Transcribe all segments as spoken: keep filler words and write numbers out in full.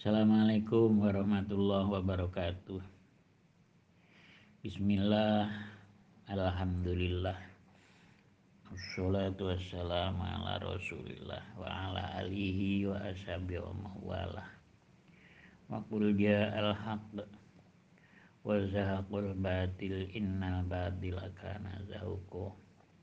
Assalamualaikum warahmatullahi wabarakatuh. Bismillah, alhamdulillah, wassalatu wassalamu ala rasulillah wa ala alihi wa ashabihi wa mawalah. Wa qul ja'al haqq wa zahaqul batil innal batila kana zahuqa.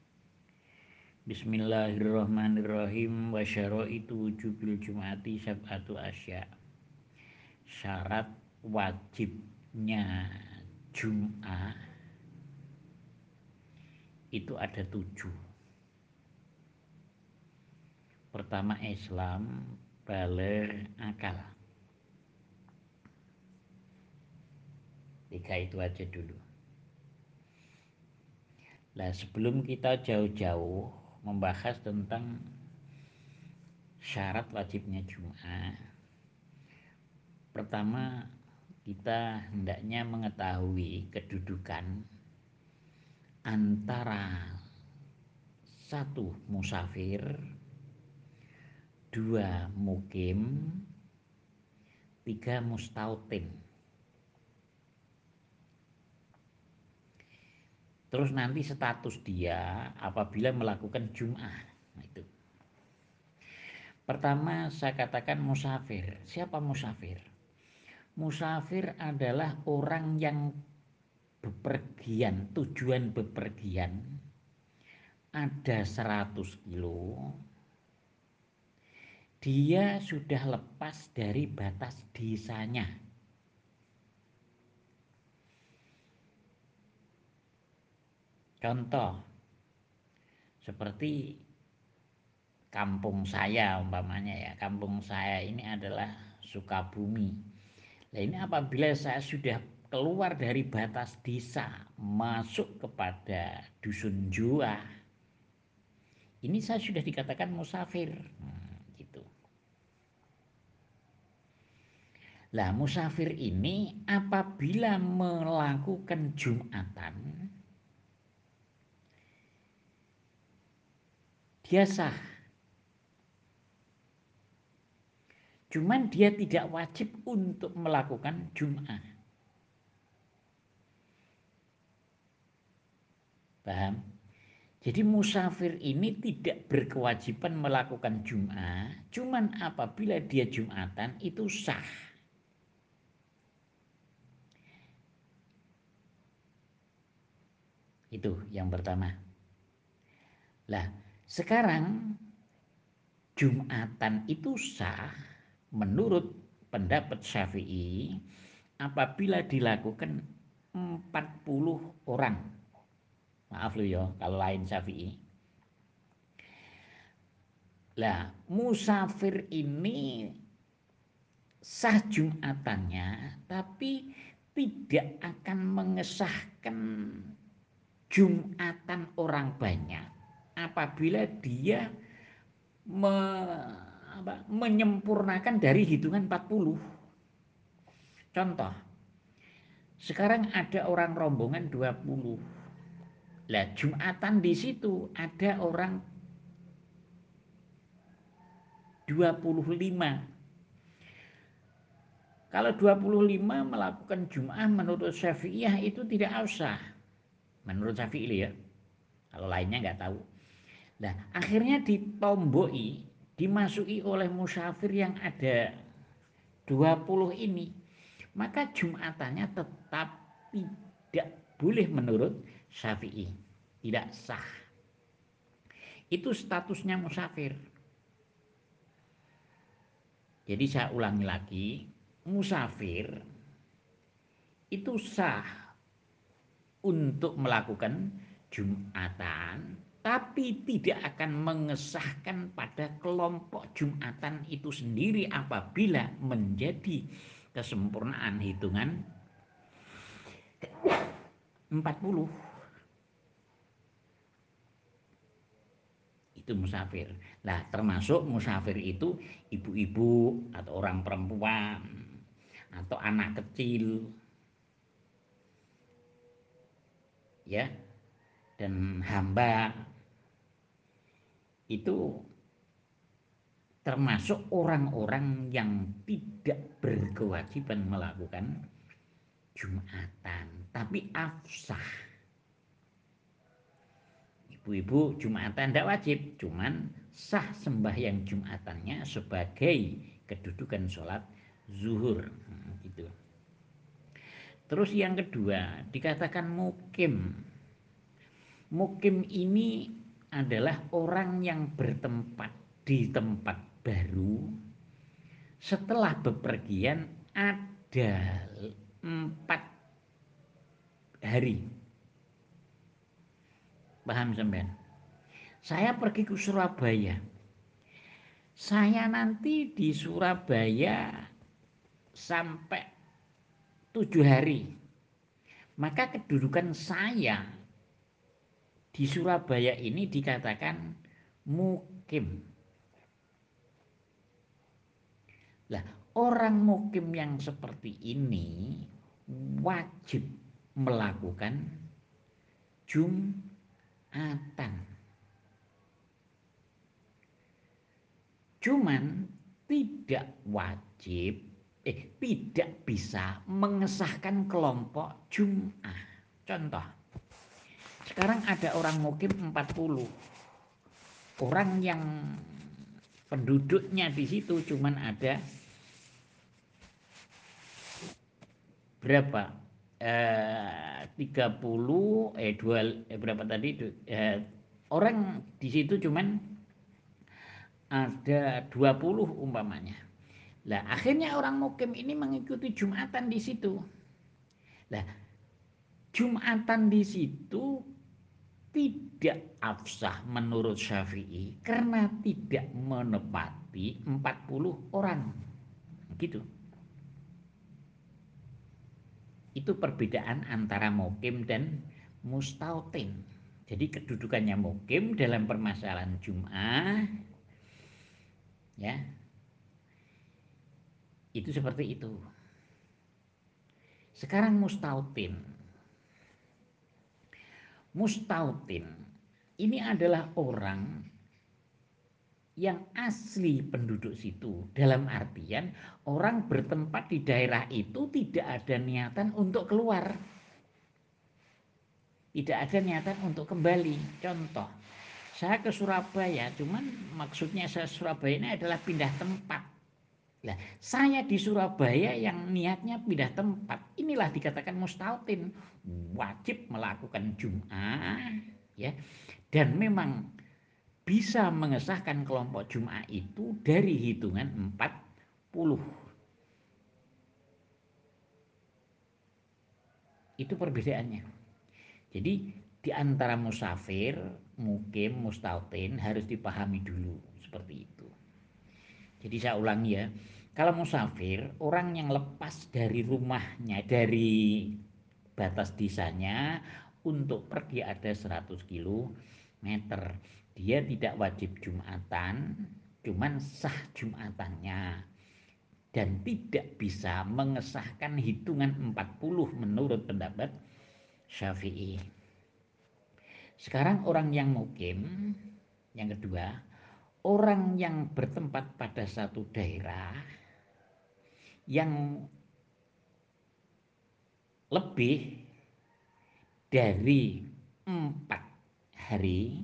Bismillahirrahmanirrahim. Wa syaraitu wujubil jum'ati sab'atu asya. Syarat wajibnya Jum'ah itu ada tujuh. Pertama, Islam, baligh, akal. Tiga itu aja dulu. Nah, sebelum kita jauh-jauh membahas tentang syarat wajibnya Jum'ah, pertama kita hendaknya mengetahui kedudukan antara satu musafir, dua mukim, tiga mustautin. Terus nanti status dia apabila melakukan Jum'ah. Nah, itu. Pertama saya katakan musafir. Siapa musafir? Musafir adalah orang yang bepergian, tujuan bepergian ada seratus kilo. Dia sudah lepas dari batas desanya. Contoh, seperti kampung saya umpamanya ya. Kampung saya ini adalah Sukabumi. Nah, ini apabila saya sudah keluar dari batas desa, masuk kepada dusun Jua, ini saya sudah dikatakan musafir. Hmm, gitu. Lah, musafir ini apabila melakukan Jumatan, dia sah. Cuman dia tidak wajib untuk melakukan Jum'ah. Paham? Jadi musafir ini tidak berkewajiban melakukan Jum'ah, cuman apabila dia Jumatan itu sah. Itu yang pertama. Lah, sekarang Jumatan itu sah menurut pendapat Syafi'i apabila dilakukan empat puluh orang. Maaf lu ya kalau lain Syafi'i. Lah, musafir ini sah Jumatannya tapi tidak akan mengesahkan Jumatan orang banyak apabila dia me, apa, menyempurnakan dari hitungan empat puluh. Contoh, sekarang ada orang rombongan dua puluh. Lah, Jumatan di situ ada orang dua puluh lima. Kalau dua puluh lima melakukan Jum'ah menurut Syafi'iyah itu tidak usah. Menurut Syafi'i ya. Kalau lainnya nggak tahu. Nah, akhirnya ditomboi, dimasuki oleh musafir yang ada dua puluh ini. Maka Jumatannya tetap tidak boleh menurut Syafi'i. Tidak sah. Itu statusnya musafir. Jadi saya ulangi lagi, musafir itu sah untuk melakukan Jumatan, tapi tidak akan mengesahkan pada kelompok Jumatan itu sendiri apabila menjadi kesempurnaan hitungan empat puluh. Itu musafir. Nah, termasuk musafir itu ibu-ibu atau orang perempuan atau anak kecil, ya, dan hamba itu termasuk orang-orang yang tidak berkewajiban melakukan Jumatan, tapi afsah. Ibu-ibu Jumatan tidak wajib, cuman sah sembahyang Jumatannya sebagai kedudukan sholat zuhur. Hmm, gitu. Terus yang kedua dikatakan mukim. Mukim ini adalah orang yang bertempat di tempat baru setelah bepergian ada empat hari. Paham sampean? Saya pergi ke Surabaya. Saya nanti di Surabaya sampai tujuh hari. Maka kedudukan saya di Surabaya ini dikatakan mukim. Lah, orang mukim yang seperti ini wajib melakukan Jumatan. Cuman tidak wajib, eh tidak bisa mengesahkan kelompok Jum'ah. Contoh, sekarang ada orang mukim empat puluh. Orang yang penduduknya di situ cuman ada berapa? Eh, tiga puluh eh dua eh, berapa tadi? Eh, orang di situ cuman ada dua puluh umpamanya. Lah, akhirnya orang mukim ini mengikuti Jumatan di situ. Lah, Jumatan di situ tidak afsah menurut Syafi'i karena tidak menepati empat puluh orang. Gitu. Itu perbedaan antara mukim dan mustautin. Jadi kedudukannya mukim dalam permasalahan Jum'ah ya. Itu seperti itu. Sekarang mustautin. Mustautin ini adalah orang yang asli penduduk situ. Dalam artian orang bertempat di daerah itu tidak ada niatan untuk keluar. Tidak ada niatan untuk kembali. Contoh, saya ke Surabaya, cuman maksudnya saya Surabaya ini adalah pindah tempat. Nah, saya di Surabaya yang niatnya pindah tempat, inilah dikatakan mustautin, wajib melakukan Jum'ah, ya, dan memang bisa mengesahkan kelompok Jum'ah itu dari hitungan empat puluh. Itu perbedaannya. Jadi di antara musafir, mukim, mustautin harus dipahami dulu seperti itu. Jadi saya ulangi ya, kalau musafir orang yang lepas dari rumahnya, dari batas desanya untuk pergi ada seratus kilometer, dia tidak wajib Jumatan, cuman sah Jumatannya dan tidak bisa mengesahkan hitungan empat puluh menurut pendapat Syafi'i. Sekarang orang yang mukim, yang kedua, orang yang bertempat pada satu daerah yang lebih dari empat hari,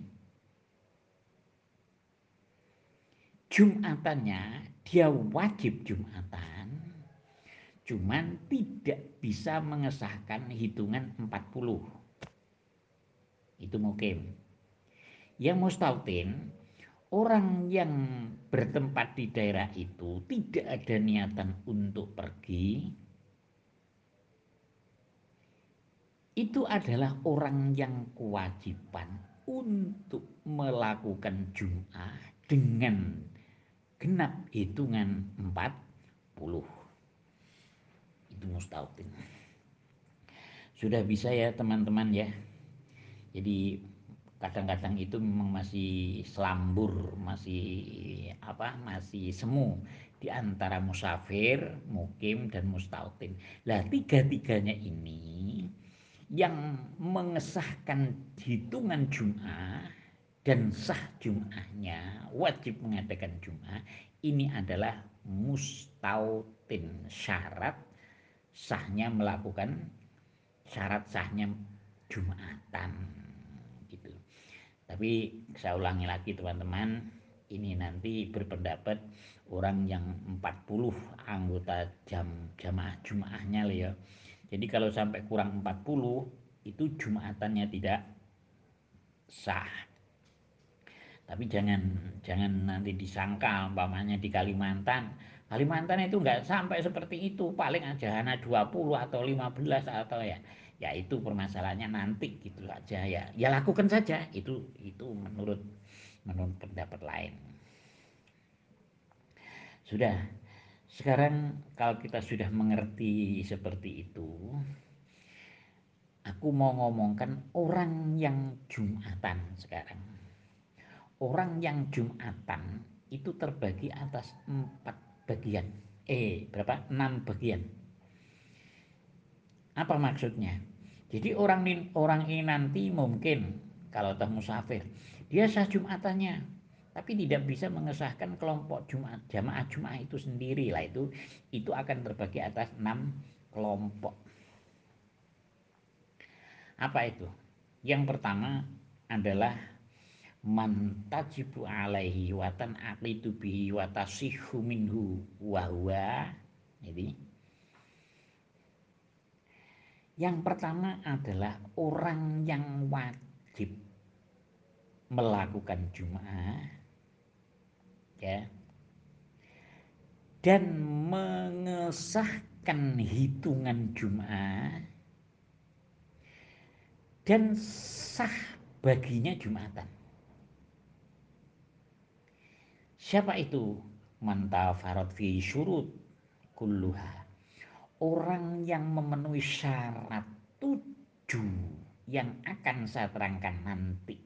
Jumatannya dia wajib Jumatan, cuman tidak bisa mengesahkan hitungan empat puluh. Itu mukim. Yang mustautin, orang yang bertempat di daerah itu tidak ada niatan untuk pergi, itu adalah orang yang kewajiban untuk melakukan Jum'ah dengan genap hitungan empat puluh. Itu mustautin. Sudah bisa ya teman-teman ya. Jadi kadang-kadang itu memang masih selambur, masih apa? Masih semu di antara musafir, mukim dan mustautin. Lah tiga-tiganya ini yang mengesahkan hitungan Jum'ah dan sah Jum'ahnya, wajib mengadakan Jum'ah, ini adalah mustautin, syarat sahnya melakukan, syarat sahnya Jumatan gitu. Tapi saya ulangi lagi teman-teman, ini nanti berpendapat orang yang empat puluh anggota jam jamaah Jumatnya loh ya. Jadi kalau sampai kurang empat puluh itu Jumatannya tidak sah. Tapi jangan jangan nanti disangka umpamanya di Kalimantan. Kalimantan itu enggak sampai seperti itu, paling aja hanya dua puluh atau lima belas atau ya ya itu permasalahannya nanti gitu aja ya. Ya lakukan saja itu itu menurut menurut pendapat lain. Sudah. Sekarang kalau kita sudah mengerti seperti itu, aku mau ngomongkan orang yang Jumatan sekarang. Orang yang Jumatan itu terbagi atas empat bagian. Eh, berapa? Enam bagian. Apa maksudnya? Jadi orang ini, orang ini nanti mungkin kalau tahu musafir, dia sah Jumatannya, tapi tidak bisa mengesahkan kelompok Jumat, jamaah Jumat itu sendiri lah itu itu akan terbagi atas enam kelompok. Apa itu? Yang pertama adalah man tajibu alaihi watan aqidu bihi wa tasihhu minhu wa huwa. Jadi yang pertama adalah orang yang wajib melakukan Jum'ah ya dan mengesahkan hitungan Jum'ah dan sah baginya Jumatan. Siapa itu? Man tafarad fi syurut kulluha. Orang yang memenuhi syarat tujuh yang akan saya terangkan nanti.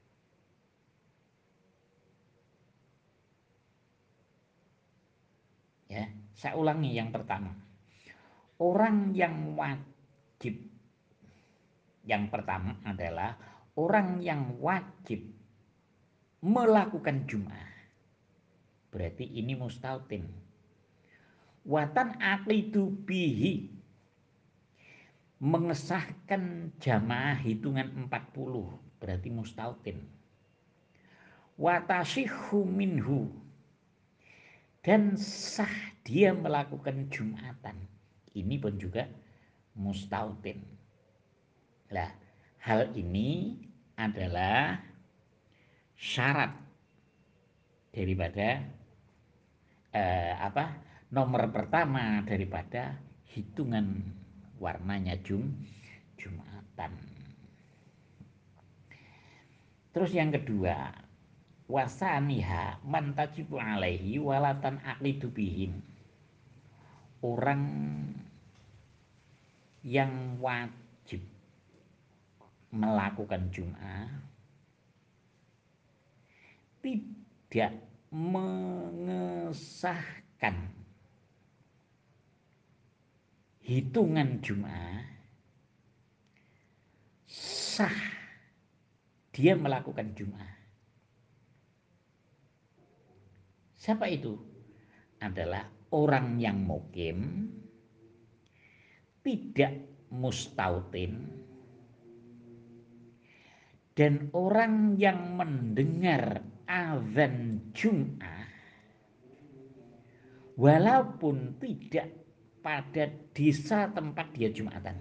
Ya, saya ulangi yang pertama. Orang yang wajib, yang pertama adalah orang yang wajib melakukan Jum'ah. Berarti ini mustautin. Watan aqidu bihi, mengesahkan jamaah hitungan empat puluh, berarti mustautin. Watasihhu minhu, dan sah dia melakukan Jumatan, ini pun juga mustautin. Nah, hal ini adalah syarat daripada eh, apa nomor pertama daripada hitungan warnanya jum Jumatan. Terus yang kedua, wasaniha man tajibu alaihi walatan aqidu bihim. Orang yang wajib melakukan Jum'ah tidak mengesahkan hitungan Jum'ah, sah dia melakukan Jum'ah. Siapa itu? Adalah orang yang mukim, tidak mustautin, dan orang yang mendengar azan Jum'ah walaupun tidak pada desa tempat dia Jumatan.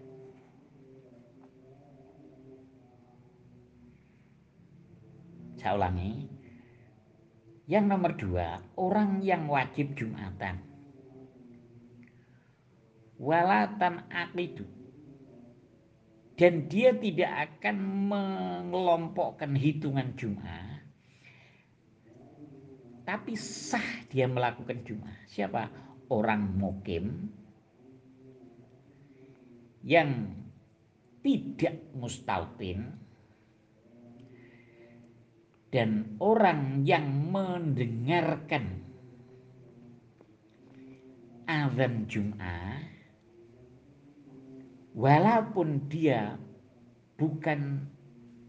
Saya ulangi. Yang nomor dua, orang yang wajib Jumatan. Walatan aqidu, dan dia tidak akan mengelompokkan hitungan Jum'ah, tapi sah dia melakukan Jum'ah. Siapa? Orang mukim yang tidak mustautin dan orang yang mendengarkan azan Jum'ah walaupun dia bukan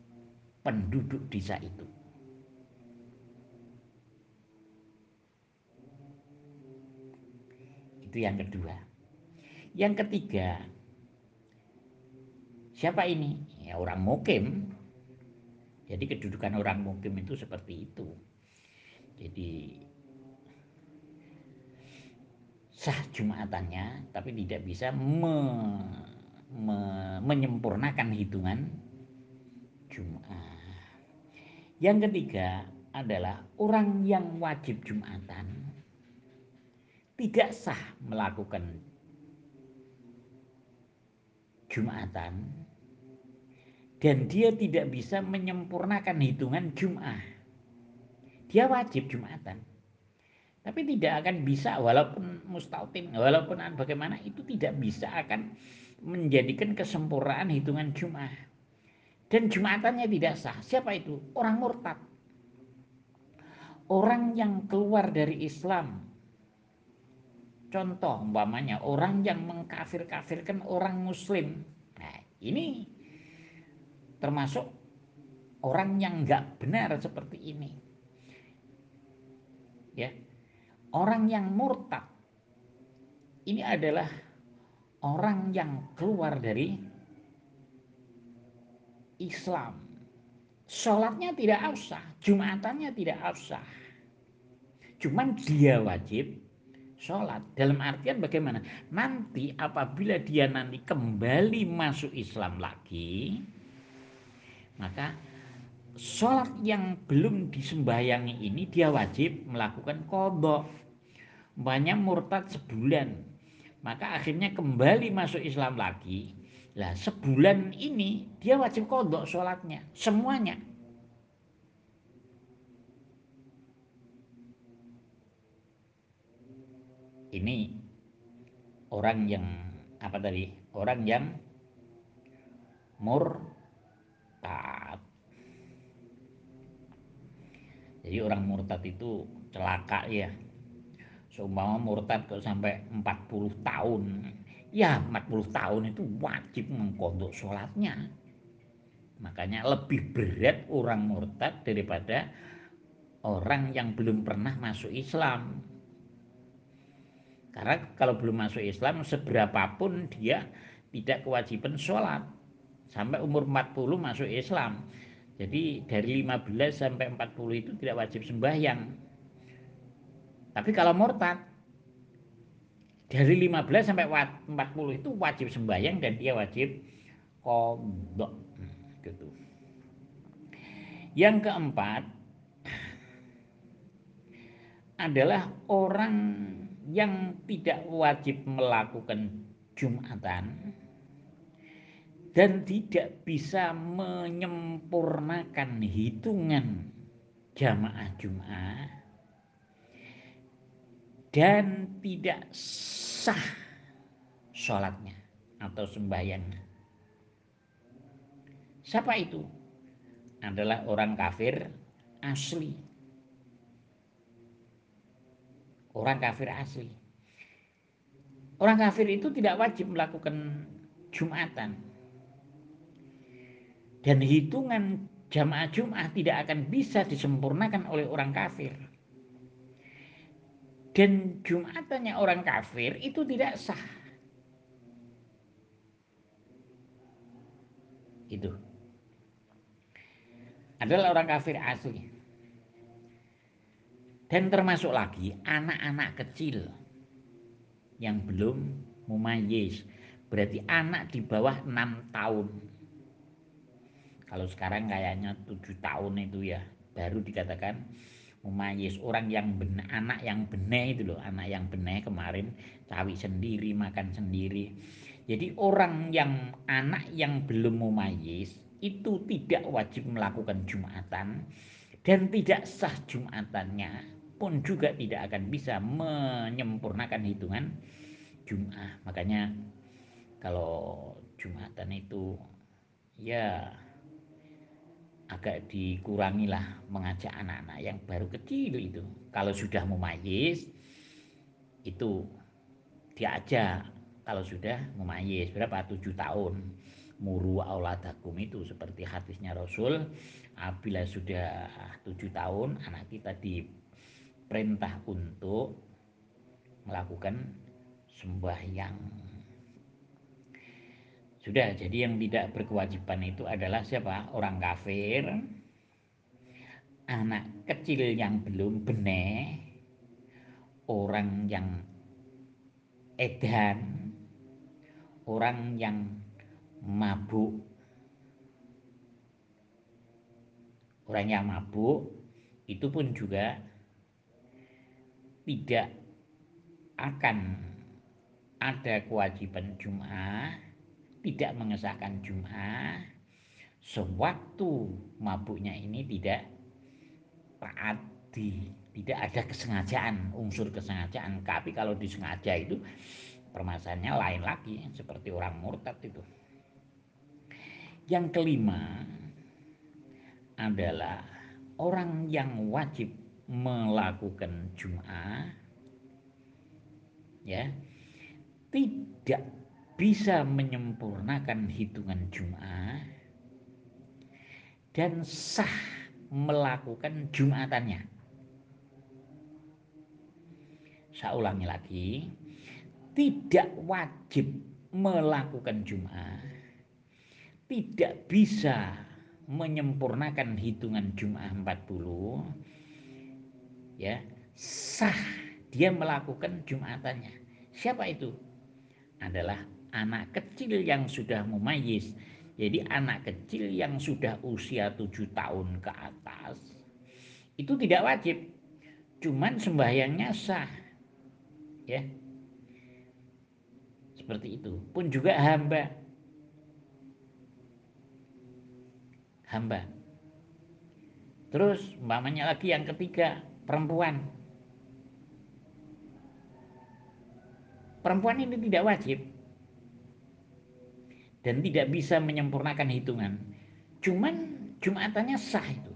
penduduk desa itu. Itu yang kedua. Yang ketiga, siapa ini? Ya orang mukim. Jadi kedudukan orang mukim itu seperti itu. Jadi sah Jumatannya, tapi tidak bisa me, me, menyempurnakan hitungan Jumat. Yang ketiga adalah orang yang wajib Jumatan tidak sah melakukan Jumatan dan dia tidak bisa menyempurnakan hitungan Jum'ah. Dia wajib Jumatan, tapi tidak akan bisa, walaupun mustautin, walaupun bagaimana, itu tidak bisa akan menjadikan kesempurnaan hitungan Jum'ah. Dan Jumatannya tidak sah. Siapa itu? Orang murtad. Orang yang keluar dari Islam. Contoh umpamanya orang yang mengkafir-kafirkan orang muslim. Nah, ini termasuk orang yang nggak benar seperti ini. Ya. Orang yang murtad ini adalah orang yang keluar dari Islam. Sholatnya tidak usah, Jumatannya tidak usah. Cuman dia wajib sholat. Dalam artian bagaimana? Nanti apabila dia nanti kembali masuk Islam lagi, maka sholat yang belum disembayangi ini dia wajib melakukan qadha. Banyak murtad sebulan, maka akhirnya kembali masuk Islam lagi. Lah sebulan ini dia wajib qadha sholatnya semuanya. Ini orang yang apa tadi? Orang yang murtad. Jadi orang murtad itu celaka ya. Seumpama murtad kok sampai empat puluh tahun. Ya empat puluh tahun itu wajib mengqadha sholatnya. Makanya lebih berat orang murtad daripada orang yang belum pernah masuk Islam. Karena kalau belum masuk Islam, seberapapun dia tidak kewajiban sholat. Sampai umur empat puluh masuk Islam. Jadi dari lima belas sampai empat puluh itu tidak wajib sembahyang. Tapi kalau murtad, dari lima belas sampai empat puluh itu wajib sembahyang dan dia wajib qadha. Gitu. Yang keempat adalah orang yang tidak wajib melakukan Jumatan dan tidak bisa menyempurnakan hitungan jamaah Jum'ah dan tidak sah sholatnya atau sembahyangnya. Siapa itu? Adalah orang kafir asli. Orang kafir asli. Orang kafir itu tidak wajib melakukan Jumatan. Dan hitungan jamaah Jum'ah tidak akan bisa disempurnakan oleh orang kafir. Dan Jumatannya orang kafir itu tidak sah. Itu adalah orang kafir asli. Dan termasuk lagi anak-anak kecil yang belum mumayyiz. Berarti anak di bawah enam tahun. Kalau sekarang kayaknya tujuh tahun itu ya baru dikatakan mumayyiz. Orang yang benar, anak yang benar itu loh, anak yang benar kemarin cawi sendiri, makan sendiri. Jadi orang yang anak yang belum mumayyiz itu tidak wajib melakukan Jumatan dan tidak sah Jumatannya pun juga tidak akan bisa menyempurnakan hitungan Jum'ah. Makanya kalau Jumatan itu ya agak dikurangilah mengajak anak-anak yang baru kecil itu. Kalau sudah mumayyiz itu diajak, kalau sudah mumayyiz berapa? tujuh tahun. Muru auladakum itu seperti hadisnya Rasul, apabila sudah tujuh tahun anak kita diperintah untuk melakukan sembahyang. Sudah, jadi yang tidak berkewajiban itu adalah siapa? Orang kafir, anak kecil yang belum benek, orang yang edan, orang yang mabuk. Orang yang mabuk itu pun juga tidak akan ada kewajiban Jum'ah, tidak mengesahkan Jum'ah sewaktu mabuknya ini tidak taat, di tidak ada kesengajaan, unsur kesengajaan. Tapi kalau disengaja itu permasalahannya lain lagi, seperti orang murtad itu. Yang kelima adalah orang yang wajib melakukan Jum'ah, ya, tidak bisa menyempurnakan hitungan Jum'ah dan sah melakukan Jumatannya. Saya ulangi lagi, tidak wajib melakukan Jum'ah, tidak bisa menyempurnakan hitungan Jum'ah empat puluh, ya, sah dia melakukan Jumatannya. Siapa itu? Adalah anak kecil yang sudah mumayyiz. Jadi anak kecil yang sudah usia tujuh tahun ke atas itu tidak wajib, cuman sembahyangnya sah, ya, seperti itu. Pun juga hamba, hamba. Terus umpamanya lagi yang ketiga, perempuan. Perempuan ini tidak wajib dan tidak bisa menyempurnakan hitungan. Cuman Jumatannya sah itu.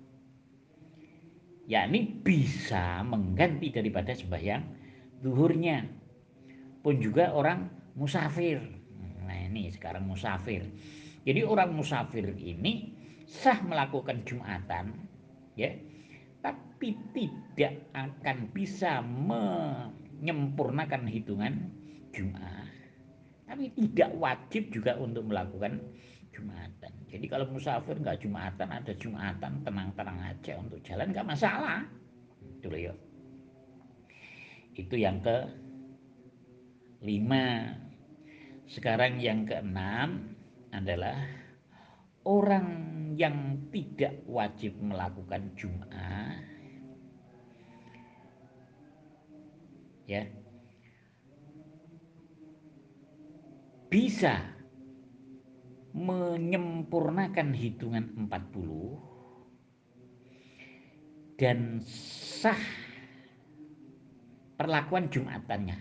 Yakni bisa mengganti daripada sembahyang zuhurnya. Pun juga orang musafir. Nah, ini sekarang musafir. Jadi orang musafir ini sah melakukan Jumatan, ya, tapi tidak akan bisa menyempurnakan hitungan Jumat, tapi tidak wajib juga untuk melakukan Jumatan. Jadi kalau musafir nggak Jumatan, ada Jumatan tenang-tenang aja untuk jalan nggak masalah. Itu loh ya. Itu yang kelima. Sekarang yang keenam adalah orang yang tidak wajib melakukan Jum'ah, ya, bisa menyempurnakan hitungan empat puluh dan sah perlakuan Jumatannya.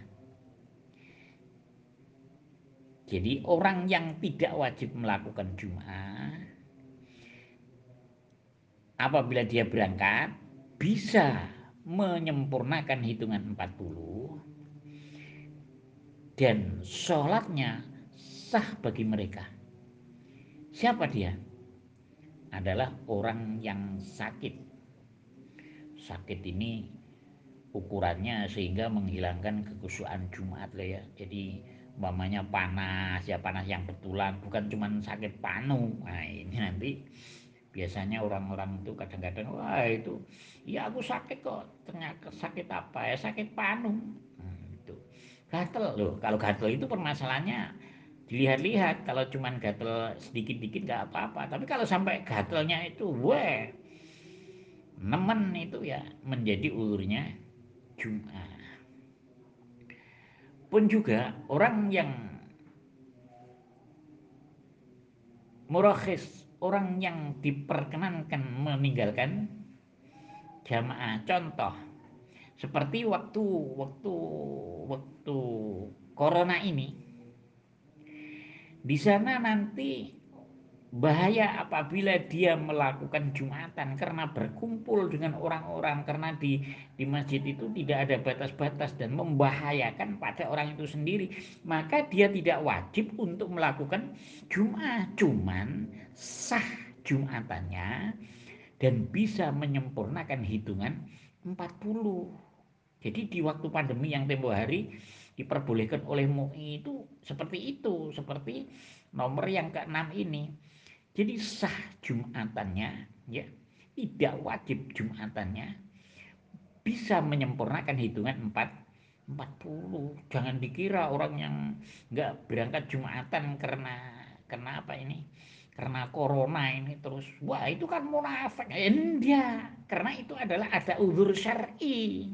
Jadi orang yang tidak wajib melakukan Jum'ah, apabila dia berangkat bisa menyempurnakan hitungan empat puluh dan sholatnya sah bagi mereka. Siapa dia? Adalah orang yang sakit. Sakit ini ukurannya sehingga menghilangkan kekhusyuan Jumat lah ya. Jadi umpamanya panas, ya panas yang betulan, bukan cuma sakit panu. Nah ini nanti biasanya orang-orang itu kadang-kadang, wah itu ya aku sakit kok, ternyata sakit apa ya, sakit panu. Hmm, itu gatel loh. Kalau gatel itu permasalahannya dilihat-lihat. Kalau cuman gatel sedikit-dikit nggak apa-apa, tapi kalau sampai gatelnya itu weh nemen, itu ya menjadi ulurnya Jumat. Pun juga orang yang murakhis, orang yang diperkenankan meninggalkan jamaah. Contoh seperti waktu waktu waktu corona ini, di sana nanti bahaya apabila dia melakukan Jumatan karena berkumpul dengan orang-orang, karena di di masjid itu tidak ada batas-batas dan membahayakan pada orang itu sendiri, maka dia tidak wajib untuk melakukan Jumat, cuman sah Jumatannya dan bisa menyempurnakan hitungan empat puluh. Jadi di waktu pandemi yang tempo hari diperbolehkan oleh M U I itu seperti itu, seperti nomor yang keenam ini. Jadi sah Jumatannya, ya, tidak wajib Jumatannya, bisa menyempurnakan hitungan empat empat puluh. Jangan dikira orang yang nggak berangkat Jumatan karena karena apa ini? Karena corona ini terus, wah itu kan munafik. Enggak, karena itu adalah ada uzur syar'i.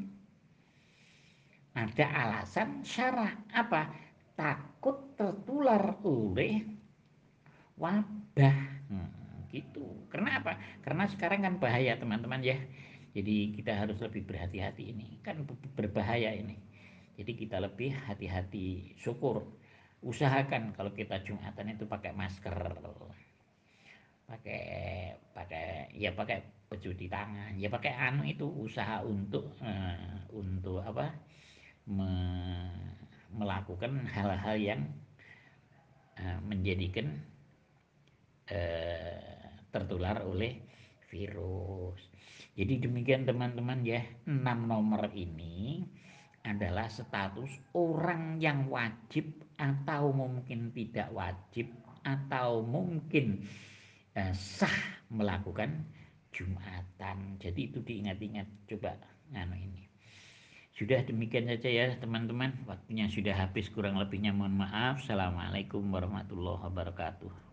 Ada alasan syara apa? Takut tertular oleh wabah. Hmm, gitu. Karena apa? Karena sekarang kan bahaya teman-teman ya. Jadi kita harus lebih berhati-hati, ini kan berbahaya ini. Jadi kita lebih hati-hati, syukur. Usahakan kalau kita Jumatan itu pakai masker, pakai pakai ya pakai pencuci tangan, ya pakai anu itu usaha untuk uh, untuk apa? Me, melakukan hal-hal yang uh, menjadikan uh, tertular oleh virus. Jadi demikian teman-teman ya, enam nomor ini adalah status orang yang wajib atau mungkin tidak wajib atau mungkin eh, sah melakukan Jumatan. Jadi itu diingat-ingat, coba nganu ini. Sudah demikian saja ya teman-teman, waktunya sudah habis, kurang lebihnya mohon maaf. Assalamualaikum warahmatullahi wabarakatuh.